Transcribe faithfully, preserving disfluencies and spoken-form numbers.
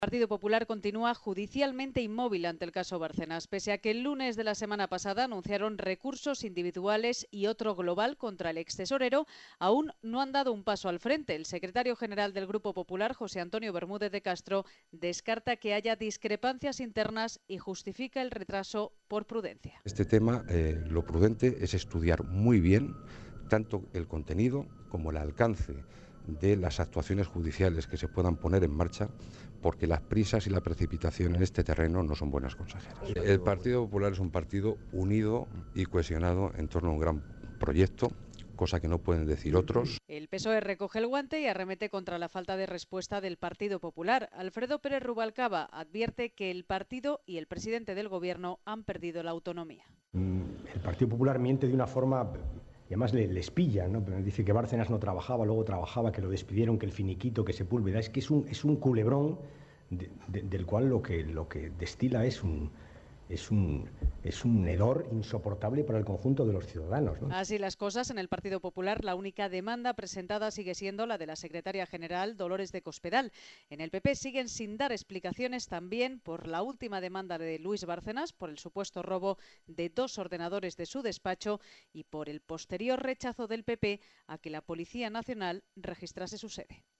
El Partido Popular continúa judicialmente inmóvil ante el caso Bárcenas, pese a que el lunes de la semana pasada anunciaron recursos individuales y otro global contra el extesorero. Aún no han dado un paso al frente. El secretario general del Grupo Popular, José Antonio Bermúdez de Castro, descarta que haya discrepancias internas y justifica el retraso por prudencia. Este tema, eh, lo prudente es estudiar muy bien tanto el contenido como el alcance de las actuaciones judiciales que se puedan poner en marcha, porque las prisas y la precipitación en este terreno no son buenas consejeras. El Partido Popular es un partido unido y cohesionado en torno a un gran proyecto, cosa que no pueden decir otros. El P S O E recoge el guante y arremete contra la falta de respuesta del Partido Popular. Alfredo Pérez Rubalcaba advierte que el partido y el presidente del Gobierno han perdido la autonomía. El Partido Popular miente de una forma, y además le, les pilla, ¿no? Dice que Bárcenas no trabajaba, luego trabajaba, que lo despidieron, que el finiquito, que Sepúlveda. Es que es un, es un culebrón de, de, del cual lo que, lo que destila es un... Es un, es un hedor insoportable para el conjunto de los ciudadanos, ¿no? Así las cosas, en el Partido Popular la única demanda presentada sigue siendo la de la secretaria general Dolores de Cospedal. En el P P siguen sin dar explicaciones también por la última demanda de Luis Bárcenas por el supuesto robo de dos ordenadores de su despacho y por el posterior rechazo del P P a que la Policía Nacional registrase su sede.